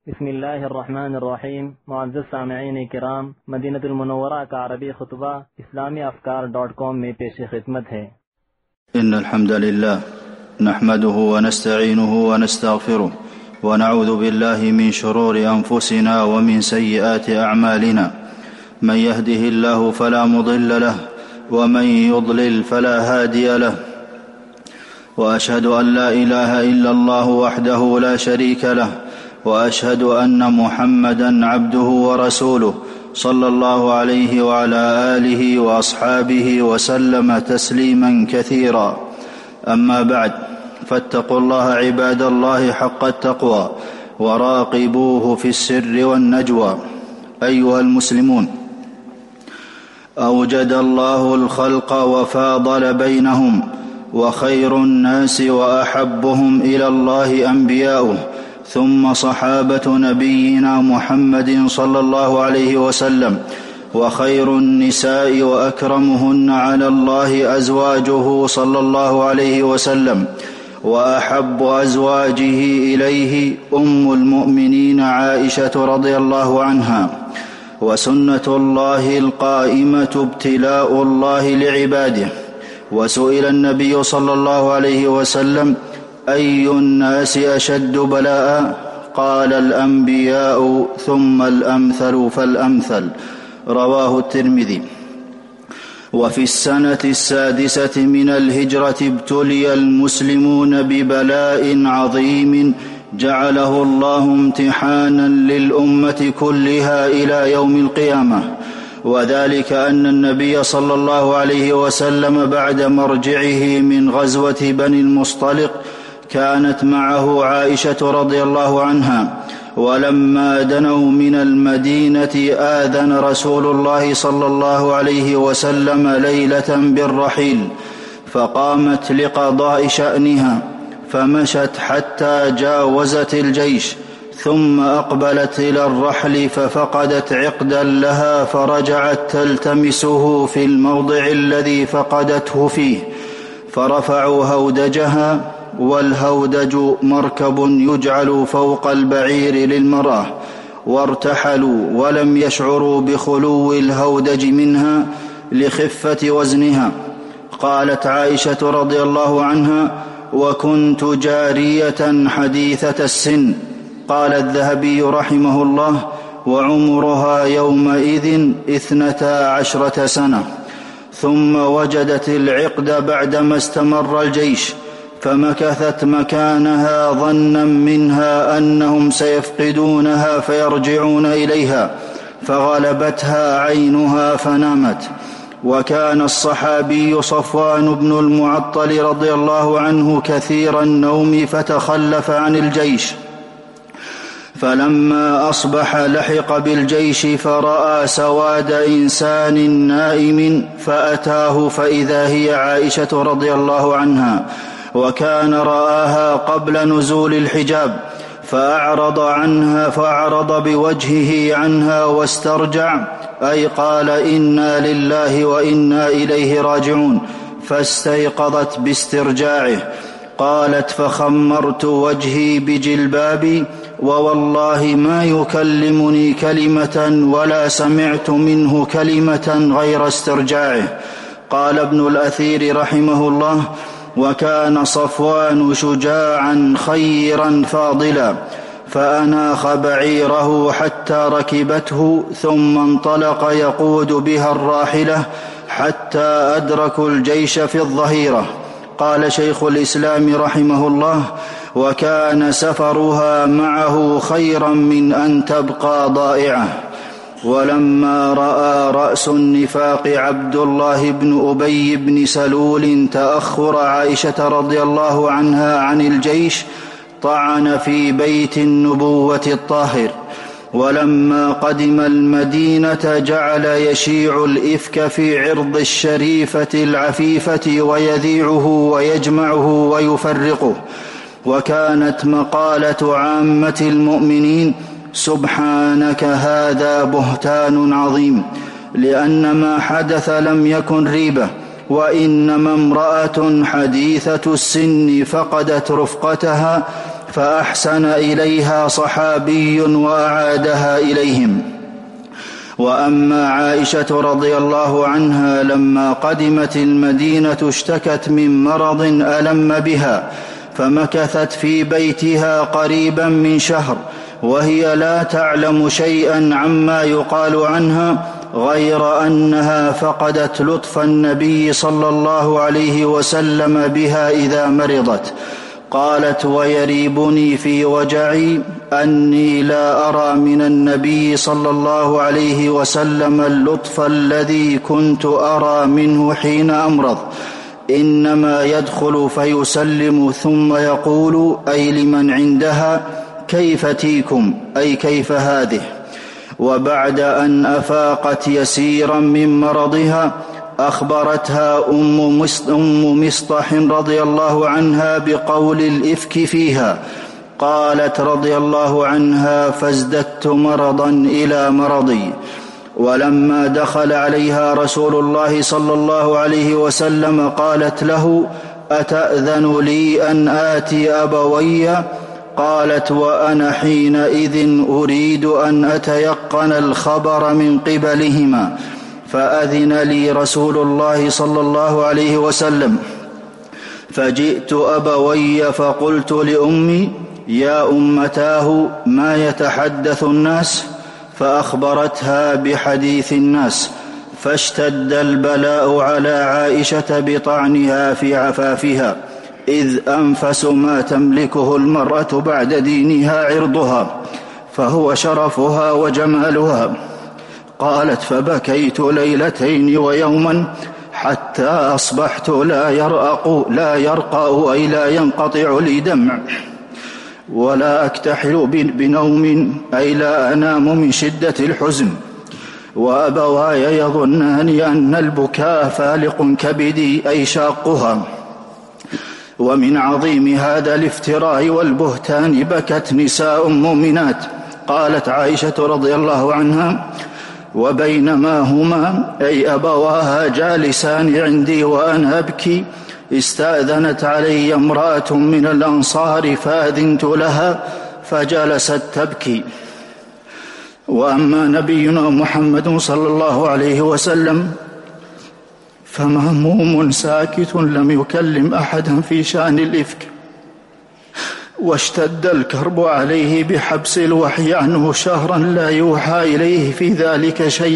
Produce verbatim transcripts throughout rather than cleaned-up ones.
بسم الله الرحمن الرحیم. معزز سامعین کرام، مدینہ المنورہ کا عربی خطبہ اسلامی افکار ڈاٹ کام میں پیش خدمت ہے. إن الحمد لله نحمده ونستعينه ونستغفره ونعوذ بالله من شرور أنفسنا ومن سيئات أعمالنا، من يهده الله فلا مضل له ومن يضلل فلا هادي له، وأشهد أن لا إله إلا الله وحده لا شريك له، وأشهد أن محمدًا عبده ورسوله صلى الله عليه وعلى آله وأصحابه وسلم تسليمًا كثيرا. أما بعد، فاتقوا الله عباد الله حق التقوى وراقبوه في السر والنجوى. أيها المسلمون، أوجد الله الخلق وفاضل بينهم، وخير الناس وأحبهم إلى الله أنبياؤه، ثم صحابة نبينا محمد صلى الله عليه وسلم، وخير النساء وأكرمهن على الله أزواجه صلى الله عليه وسلم، وأحب أزواجه إليه أم المؤمنين عائشة رضي الله عنها. وسنة الله القائمة ابتلاء الله لعباده. وسئل النبي صلى الله عليه وسلم: أي الناس أشد بلاء؟ قال: الأنبياء ثم الأمثل فالأمثل. رواه الترمذي. وفي السنة السادسة من الهجرة ابتلي المسلمون ببلاء عظيم جعله الله امتحانا للأمة كلها إلى يوم القيامة، وذلك أن النبي صلى الله عليه وسلم بعد مرجعه من غزوة بني المصطلق كانت معه عائشة رضي الله عنها، ولما دنوا من المدينة آذن رسول الله صلى الله عليه وسلم ليلة بالرحيل، فقامت لقضاء شأنها، فمشت حتى جاوزت الجيش، ثم أقبلت إلى الرحل ففقدت عقدا لها، فرجعت تلتمسه في الموضع الذي فقدته فيه، فرفعوا هودجها، والهودج مركب يجعل فوق البعير للمرأة، وارتحلوا ولم يشعروا بخلو الهودج منها لخفة وزنها. قالت عائشة رضي الله عنها: وكنت جارية حديثة السن. قال الذهبي رحمه الله: وعمرها يومئذ اثنتا عشرة سنة. ثم وجدت العقد بعدما استمر الجيش، فمكثت مكانها ظنا منها أنهم سيفقدونها فيرجعون إليها، فغلبتها عينها فنامت. وكان الصحابي صفوان بن المعطل رضي الله عنه كثير النوم فتخلف عن الجيش، فلما أصبح لحق بالجيش فرأى سواد إنسان نائم، فأتاه فإذا هي عائشة رضي الله عنها، وكان رآها قبل نزول الحجاب، فأعرض عنها فأعرض بوجهه عنها واسترجع، أي قال: إنا لله وإنا إليه راجعون، فاستيقظت باسترجاعه. قالت: فخمرت وجهي بجلبابي، ووالله ما يكلمني كلمة ولا سمعت منه كلمة غير استرجاعه. قال ابن الأثير رحمه الله: وكان صفوان شجاعا خيرا فاضلا، فأناخ بعيره حتى ركبته، ثم انطلق يقود بها الراحلة حتى أدركوا الجيش في الظهيرة. قال شيخ الإسلام رحمه الله: وكان سفرها معه خيرا من أن تبقى ضائعة. ولما رأى رأس النفاق عبد الله بن أبي بن سلول تأخر عائشة رضي الله عنها عن الجيش، طعن في بيت النبوة الطاهر. ولما قدم المدينة جعل يشيع الإفك في عرض الشريفة العفيفة، ويذيعه ويجمعه ويفرقه. وكانت مقالة عامة المؤمنين: سبحانك هذا بهتان عظيم، لأن ما حدث لم يكن ريبة، وإنما امرأة حديثة السن فقدت رفقتها فأحسن إليها صحابي وأعادها إليهم. وأما عائشة رضي الله عنها لما قدمت المدينة اشتكت من مرض ألم بها، فمكثت في بيتها قريبا من شهر وهي لا تعلم شيئا عما يقال عنها غير أنها فقدت لطف النبي صلى الله عليه وسلم بها إذا مرضت. قالت: ويريبني في وجعي أني لا أرى من النبي صلى الله عليه وسلم اللطف الذي كنت أرى منه حين أمرض، إنما يدخل فيسلم ثم يقول أي لمن عندها: كيف تيكم، أي كيف هذه. وبعد أن أفاقت يسيرا من مرضها أخبرتها أم مصطح رضي الله عنها بقول الإفك فيها. قالت رضي الله عنها: فازددت مرضا إلى مرضي. ولما دخل عليها رسول الله صلى الله عليه وسلم قالت له: أتأذن لي أن آتي أبوي؟ قالت: وأنا حينئذ أريد أن أتيقن الخبر من قبلهما. فأذن لي رسول الله صلى الله عليه وسلم، فجئت أبوي فقلت لأمي: يا أمتاه، ما يتحدث الناس؟ فأخبرتها بحديث الناس، فاشتد البلاء على عائشة بطعنها في عفافها، إذ أنفس ما تملكه المرأة بعد دينها عرضها، فهو شرفها وجمالها. قالت: فبكيت ليلتين ويوما حتى أصبحت لا يرأق لا يرقأ أي لا ينقطع لي دمع، ولا أكتحل بنوم أي لا أنام من شدة الحزن، وأبواي يظنان أن البكاء فالق كبدي أي شاقها. ومن عظيم هذا الافتراء والبهتان بكت نساء مؤمنات. قالت عائشة رضي الله عنها: وبينما هما أي أبواها جالسان عندي وأنا أبكي، استأذنت علي امرأة من الأنصار فأذنت لها فجلست تبكي. وأما نبينا محمد صلى الله عليه وسلم فمهموم ساكت لم يكلم أحدا في شأن الإفك، واشتد الكرب عليه بحبس الوحي عنه شهرا لا يوحى إليه في ذلك شيء.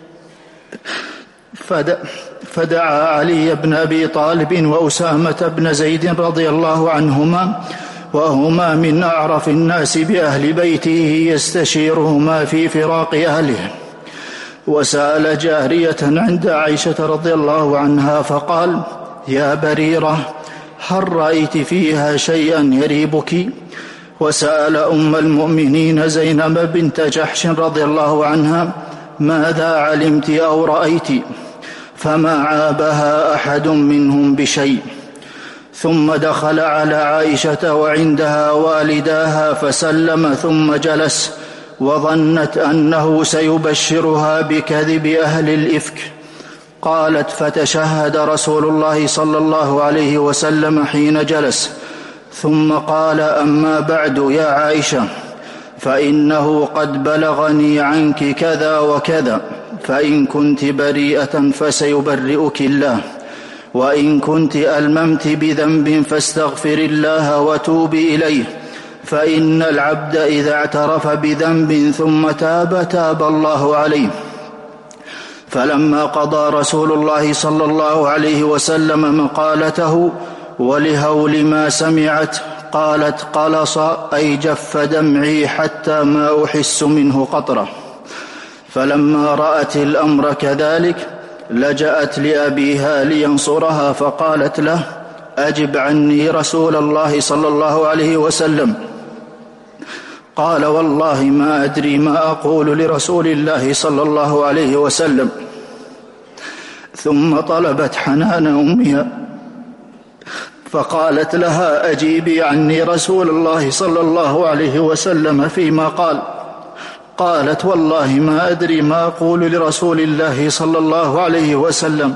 فدعا علي بن أبي طالب وأسامة بن زيد رضي الله عنهما، وهما من أعرف الناس بأهل بيته، يستشيرهما في فراق أهله. وسأل جارية عند عائشة رضي الله عنها فقال: يا بريرة، هل رأيت فيها شيئا يريبك؟ وسأل أم المؤمنين زينب بنت جحش رضي الله عنها: ماذا علمت أو رأيت؟ فما عابها أحد منهم بشيء. ثم دخل على عائشة وعندها والداها فسلم ثم جلس، وظنت أنه سيبشرها بكذب أهل الإفك. قالت: فتشهد رسول الله صلى الله عليه وسلم حين جلس، ثم قال: أما بعد يا عائشة، فإنه قد بلغني عنك كذا وكذا، فإن كنت بريئة فسيبرئك الله، وإن كنت ألممت بذنب فاستغفر الله وتوبي إليه، فإن العبد إذا اعترف بذنب ثم تاب تاب الله عليه. فلما قضى رسول الله صلى الله عليه وسلم مقالته ولهول ما سمعت، قالت: قلص أي جف دمعي حتى ما أحس منه قطرة. فلما رأت الأمر كذلك لجأت لأبيها لينصرها، فقالت له: أجب عني رسول الله صلى الله عليه وسلم. قال: والله ما أدري ما أقول لرسول الله صلى الله عليه وسلم. ثم طلبت حنان أمها فقالت لها: أجيبي عني رسول الله صلى الله عليه وسلم فيما قال. قالت: والله ما أدري ما أقول لرسول الله صلى الله عليه وسلم.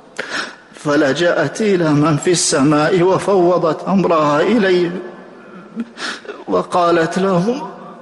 فلجأت إلى من في السماء وفوضت أمرها إليه وقالت لهم: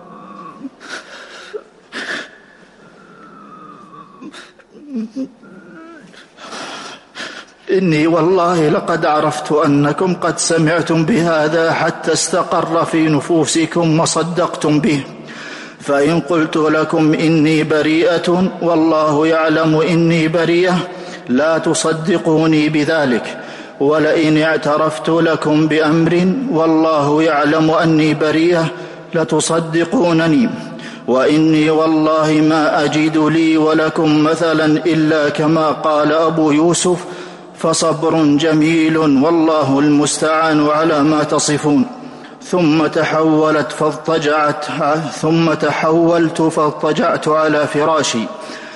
إني والله لقد عرفت أنكم قد سمعتم بهذا حتى استقر في نفوسكم وصدقتم به، فإن قلت لكم إني بريئة والله يعلم إني بريئة لا تصدقوني بذلك، ولئن اعترفت لكم بأمر والله يعلم أني بريئة لتصدقونني، وإني والله ما أجد لي ولكم مثلا إلا كما قال أبو يوسف: فصبر جميل والله المستعان على ما تصفون. ثم تحولت فاضطجعت ثم تحولت فاضطجعت على فراشي،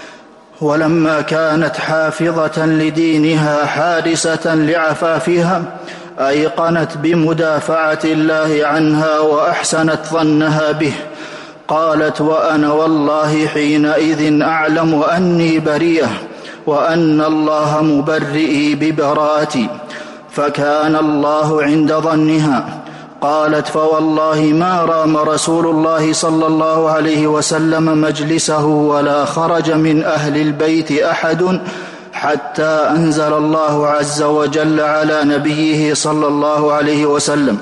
ولما كانت حافظة لدينها حارسة لعفافها أيقنت بمدافعة الله عنها وأحسنت ظنها به. قالت: وأنا والله حينئذ أعلم أني بريئة وأن الله مبرئي ببراءتي، فكان الله عند ظنها. قالت: فوالله ما رام رسول الله صلى الله عليه وسلم مجلسه ولا خرج من أهل البيت أحد حتى أنزل الله عز وجل على نبيه صلى الله عليه وسلم.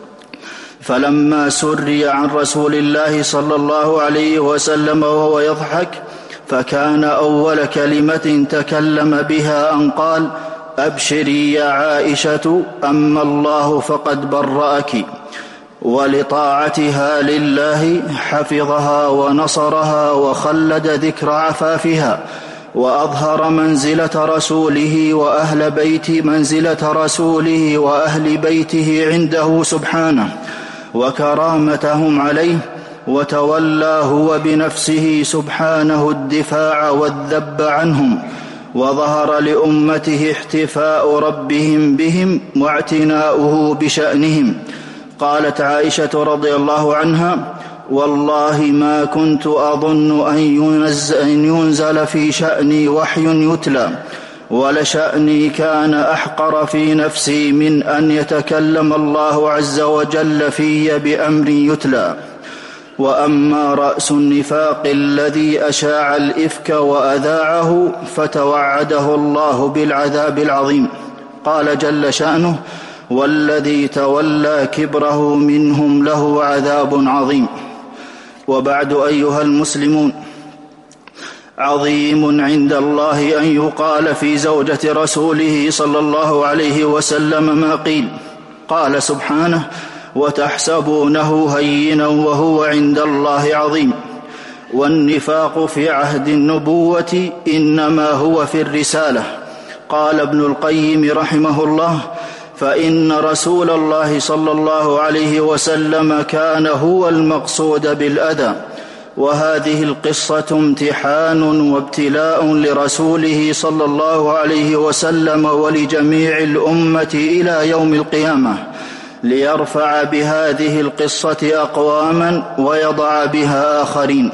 فلما سري عن رسول الله صلى الله عليه وسلم وهو يضحك، فكان أول كلمة تكلم بها أن قال: أبشري يا عائشة، أما الله فقد برأك. ولطاعتها لله حفظها ونصرها وخلد ذكر عفافها، وأظهر منزلة رسوله وأهل بيت منزلة رسوله وأهل بيته عنده سبحانه وكرامتهم عليه، وتولى هو بنفسه سبحانه الدفاع والذب عنهم، وظهر لأمته احتفاء ربهم بهم واعتناؤه بشأنهم. قالت عائشة رضي الله عنها: والله ما كنت أظن أن ينزل في شأني وحي يتلى، ولشأني كان أحقر في نفسي من أن يتكلم الله عز وجل في بأمر يتلى. وأما رأس النفاق الذي أشاع الإفك وأذاعه فتوعده الله بالعذاب العظيم. قال جل شأنه: والذي تولى كبره منهم له عذاب عظيم. وبعد أيها المسلمون، عظيم عند الله أن يقال في زوجة رسوله صلى الله عليه وسلم ما قيل. قال سبحانه: وتحسبونه هينا وهو عند الله عظيم. والنفاق في عهد النبوة إنما هو في الرسالة. قال ابن القيم رحمه الله: فإن رسول الله صلى الله عليه وسلم كان هو المقصود بالأذى، وهذه القصة امتحان وابتلاء لرسوله صلى الله عليه وسلم ولجميع الأمة إلى يوم القيامة، ليرفع بهذه القصة أقواما ويضع بها آخرين.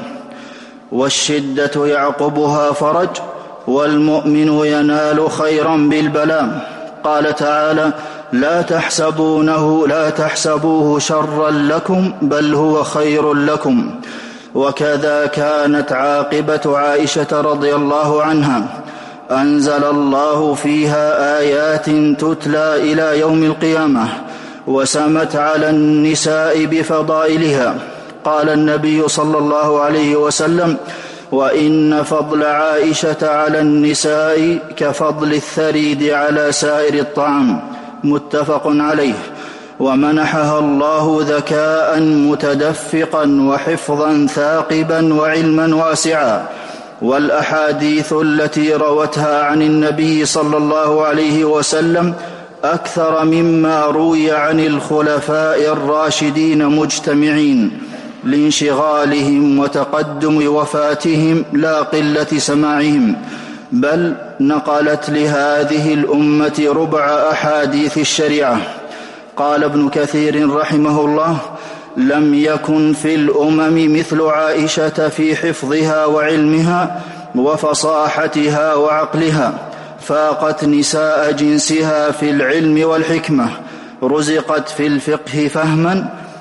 والشدة يعقبها فرج، والمؤمن ينال خيرا بالبلاء. قال تعالى: لا تحسبونه لا تحسبوه شرا لكم بل هو خير لكم. وكذا كانت عاقبة عائشة رضي الله عنها، أنزل الله فيها آيات تتلى إلى يوم القيامة، وسمت على النساء بفضائلها. قال النبي صلى الله عليه وسلم: وإن فضل عائشة على النساء كفضل الثريد على سائر الطعام. متفق عليه. ومنحها الله ذكاء متدفقا وحفظا ثاقبا وعلما واسعا. والأحاديث التي روتها عن النبي صلى الله عليه وسلم أكثر مما روي عن الخلفاء الراشدين مجتمعين، لانشغالهم وتقدم وفاتهم لا قلة سماعهم، بل نقلت لهذه الأمة ربع أحاديث الشريعة. قال ابن كثير رحمه الله: لم يكن في الأمم مثل عائشة في حفظها وعلمها وفصاحتها وعقلها، فاقت نساء جنسها في العلم والحكمة، رزقت في الفقه فهما،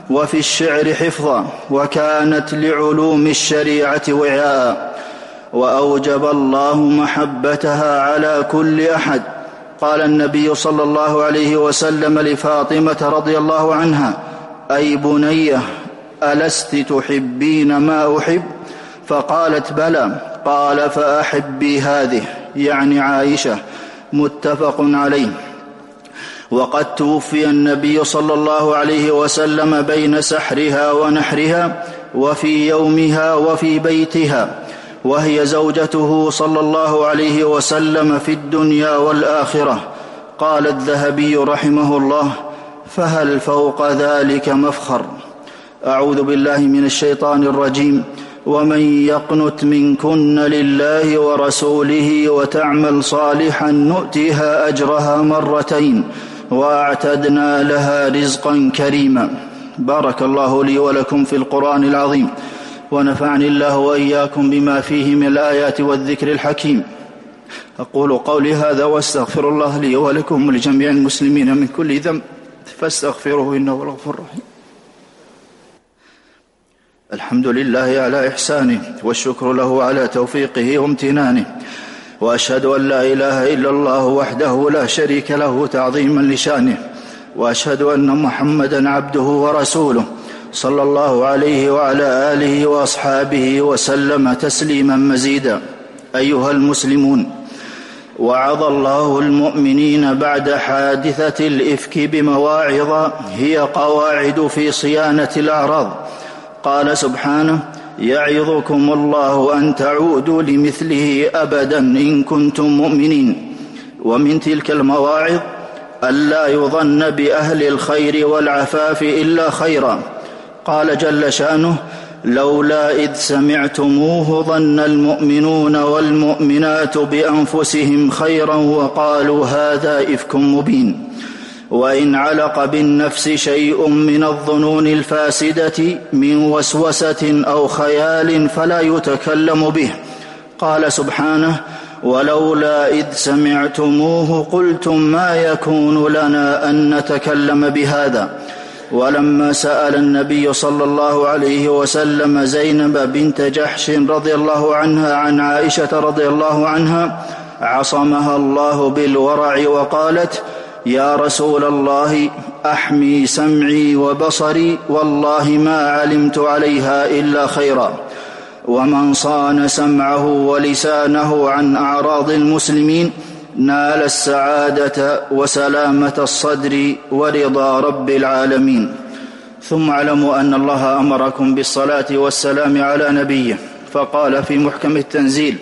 وفي الشعر حفظا، وكانت لعلوم الشريعة وعاء، وأوجب الله محبتها على كل أحد. قال النبي صلى الله عليه وسلم لفاطمة رضي الله عنها: أي بنية، ألست تحبين ما أحب؟ فقالت: بلى. قال: فأحبي هذه، يعني عائشة. متفق عليه. وقد توفي النبي صلى الله عليه وسلم بين سحرها ونحرها، وفي يومها وفي بيتها، وهي زوجته صلى الله عليه وسلم في الدنيا والآخرة. قال الذهبي رحمه الله: فهل فوق ذلك مفخر؟ أعوذ بالله من الشيطان الرجيم. ومن يقنت منكن لله ورسوله وتعمل صالحا نؤتها أجرها مرتين وأعتدنا لها رزقا كريما. بارك الله لي ولكم في القرآن العظيم، ونفعني الله وإياكم بما فيه من الآيات والذكر الحكيم. أقول قولي هذا واستغفر الله لي ولكم ولجميع المسلمين من كل ذنب، فاستغفروه إنه هو الغفور الرحيم. الحمد لله على إحسانه، والشكر له على توفيقه وامتنانه، وأشهد أن لا إله إلا الله وحده لا شريك له تعظيما لشانه، وأشهد أن محمدا عبده ورسوله صلى الله عليه وعلى آله وأصحابه وسلم تسليما مزيدا. أيها المسلمون، وعظ الله المؤمنين بعد حادثة الإفك بمواعظ هي قواعد في صيانة الأعراض. قال سبحانه: يعظكم الله أن تعودوا لمثله أبدا إن كنتم مؤمنين. ومن تلك المواعظ ألا يظن بأهل الخير والعفاف إلا خيرا. قال جل شأنه: لولا إذ سمعتموه ظن المؤمنون والمؤمنات بأنفسهم خيرا وقالوا هذا إفك مبين. وإن علق بالنفس شيء من الظنون الفاسدة من وسوسة أو خيال فلا يتكلم به. قال سبحانه: ولولا إذ سمعتموه قلتم ما يكون لنا أن نتكلم بهذا. ولما سأل النبي صلى الله عليه وسلم زينب بنت جحش رضي الله عنها عن عائشة رضي الله عنها، عصمها الله بالورع وقالت: يا رسول الله، أحمي سمعي وبصري، والله ما علمت عليها إلا خيرا. ومن صان سمعه ولسانه عن أعراض المسلمين نال السعادة وسلامة الصدر ورضا رب العالمين. ثم اعلموا أن الله أمركم بالصلاة والسلام على نبيه، فقال في محكم التنزيل: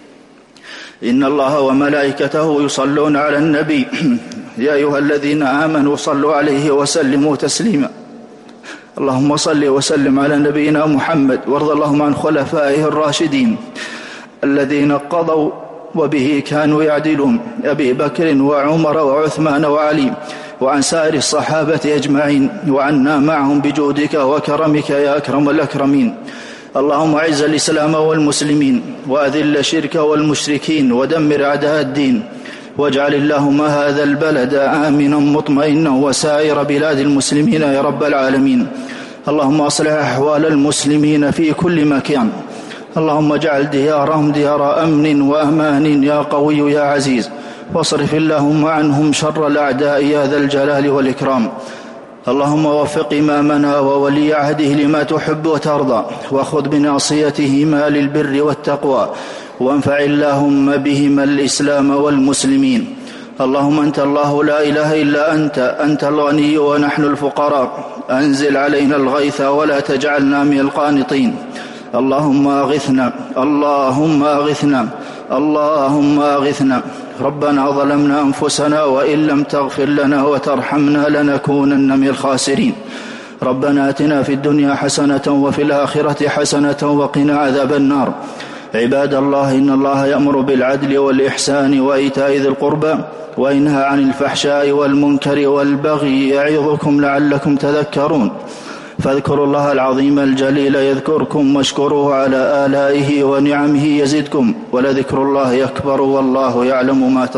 إن الله وملائكته يصلون على النبي يا أيها الذين آمنوا صلوا عليه وسلموا تسليما. اللهم صل وسلم على نبينا محمد، وارض اللهم عن خلفائه الراشدين الذين قضوا وبه كانوا يعدلون، أبي بكر وعمر وعثمان وعلي، وعن سائر الصحابة أجمعين، وعنا معهم بجودك وكرمك يا أكرم الأكرمين. اللهم أعز الإسلام والمسلمين، وأذل الشرك والمشركين، ودمر أعداء الدين، واجعل اللهم هذا البلد آمنا مطمئنا وسائر بلاد المسلمين يا رب العالمين. اللهم أصلح أحوال المسلمين في كل مكان، اللهم اجعل ديارهم ديار أمن وأمان يا قوي يا عزيز، واصرف اللهم عنهم شر الأعداء يا ذا الجلال والإكرام. اللهم وفق إمامنا وولي عهده لما تحب وترضى، وخذ بناصيتهما للبر والتقوى، وانفع اللهم بهما الإسلام والمسلمين. اللهم أنت الله لا إله إلا أنت، أنت الغني ونحن الفقراء، أنزل علينا الغيث ولا تجعلنا من القانطين. اللهم أغثنا، اللهم أغثنا، اللهم أغثنا. ربنا ظلمنا أنفسنا وإن لم تغفر لنا وترحمنا لنكونن من الخاسرين. ربنا آتنا في الدنيا حسنة وفي الآخرة حسنة وقنا عذاب النار. عباد الله، إن الله يأمر بالعدل والإحسان وإيتاء ذي القربى، وينهى عن الفحشاء والمنكر والبغي، يعظكم لعلكم تذكرون. فاذكروا الله العظيم الجليل يذكركم، واشكروه على آلائه ونعمه يزدكم، ولذكر الله أكبر، والله يعلم ما